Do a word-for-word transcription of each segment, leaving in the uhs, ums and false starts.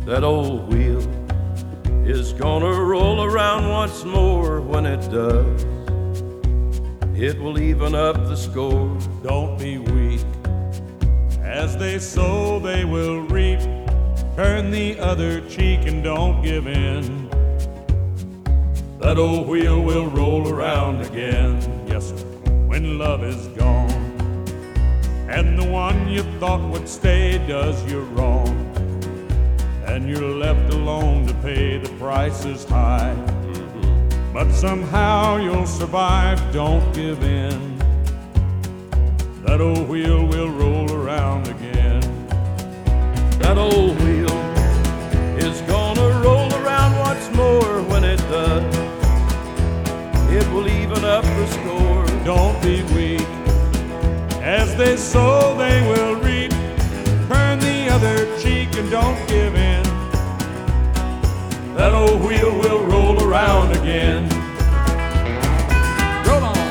That old wheel is gonna roll around once more. When it does, it will even up the score. Don't be weak. As they sow, they will reap. Turn the other cheek and don't give in. That old wheel will roll around again. Yes, sir. When love is gone and the one you thought would stay does you wrong, and you're left alone to pay the prices high. Mm-hmm. But somehow you'll survive. Don't give in. That old wheel will roll around again. That old wheel is gonna roll around once more. When it does, it will even up the score. Don't be weak. As they sow, they will reap. Turn the other cheek and don't give in. That old wheel will roll around again. Roll on.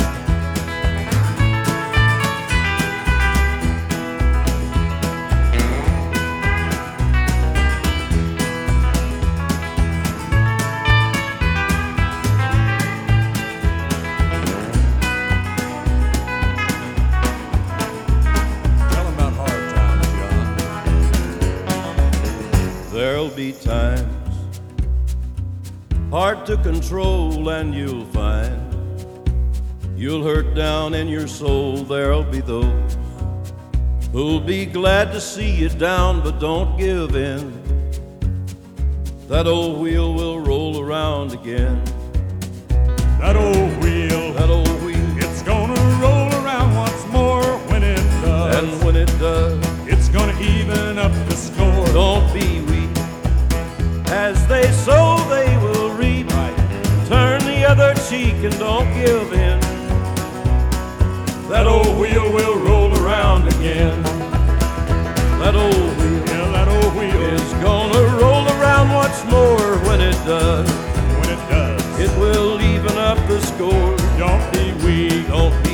There'll be times hard to control, and you'll find you'll hurt down in your soul. There'll be those who'll be glad to see you down, but don't give in. That old wheel will roll around again. That old wheel, that old wheel, it's gonna roll around once more. When it does, and when it does, it's gonna even up the score. Don't be weak. As they sow, they will reap. Right. Turn the other cheek and don't give in. That old wheel will roll around again. That old wheel, yeah, that old wheel is gonna roll around once more. When it does, when it does, it will even up the score. Don't be weak. Don't be